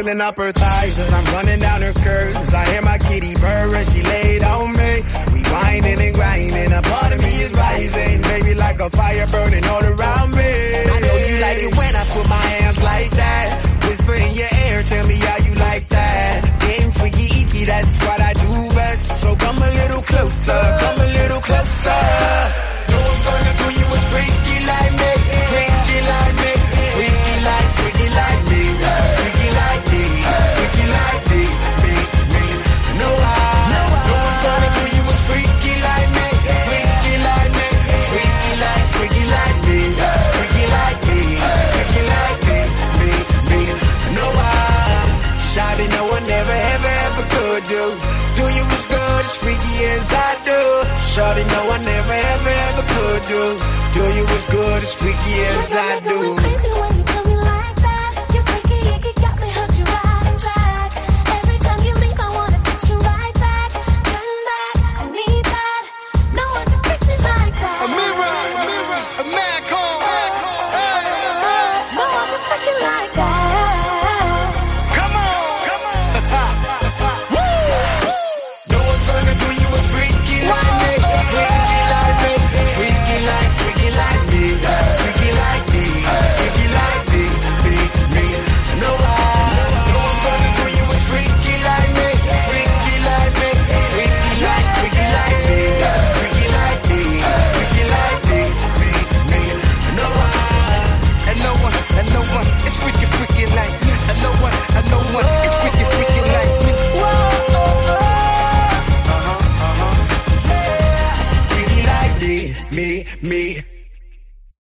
pulling up her thighs as I'm running down her curves. I hear my kitty purr as she laid on me. We whining and grinding, a part of me is rising. Baby, like a fire burning all around me. I know you like it when I put my hands like that. Whisper in your ear, tell me how you like that. Getting freaky, icky, that's what I do best. So come a little closer, come a little closer. No one's gonna do you a freaky like me, freaky like me, freaky like me, freaky like me, freaky like me, me. No one's gonna do you a freaky like me, freaky like me, freaky like me, freaky like me, me. No shawty, no one ever could do you as good as freaky as I do. Shawty, no one ever could do you as good as freaky as I do. Crazy when you do me like that. You're freaky, you got me hooked, you right on track. Every time you leave, I wanna text you right back. Turn back, I need that. No one can freak me like that. A mirror, a man call. No one can freak you like that. Come on. No one's gonna do you a freaky like me, freaky like me, freaky like me, freaky like me, freaky like me. No one's gonna do you a freaky like me, freaky like me, freaky like me, freaky like me, me. No one is freaky like me. And no one is freaky like me. freaky like me.